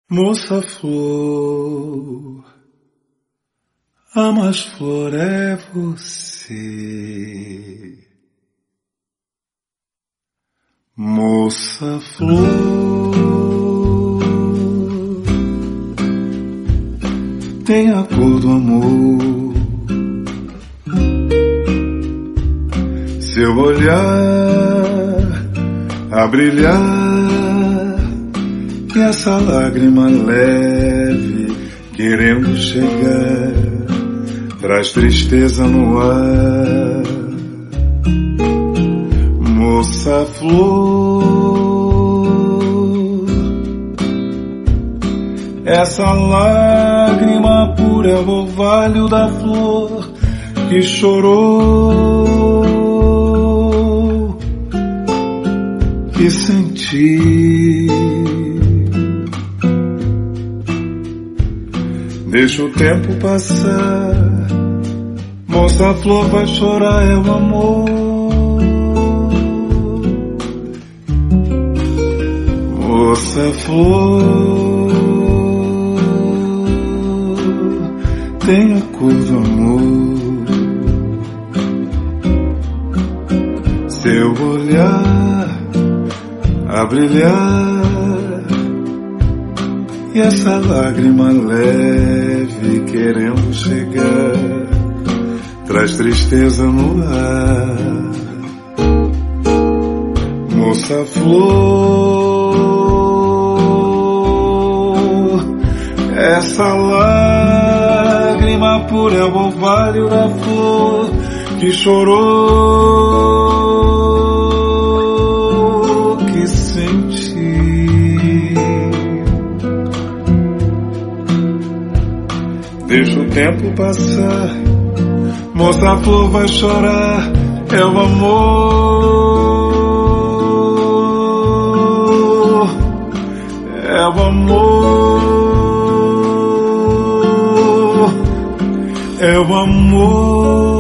Moça flor, a mais flor é você. Moça flor, tem a cor do amor. Seu olhar a brilhar e essa lágrima leve querendo chegar traz tristeza no ar. Moça flor, essa lágrima pura é o orvalho da flor que chorou, que sentiu. Deixa o tempo passar, moça flor vai chorar, é o amor. Moça flor, tem a cor do amor. Seu olhar a brilhar e essa lágrima leve querendo chegar traz tristeza no ar. Moça flor, essa lágrima pura é o orvalho da flor que chorou, que sentiu. Deixa o tempo passar, moça flor vai chorar, é o amor, é o amor, é o amor.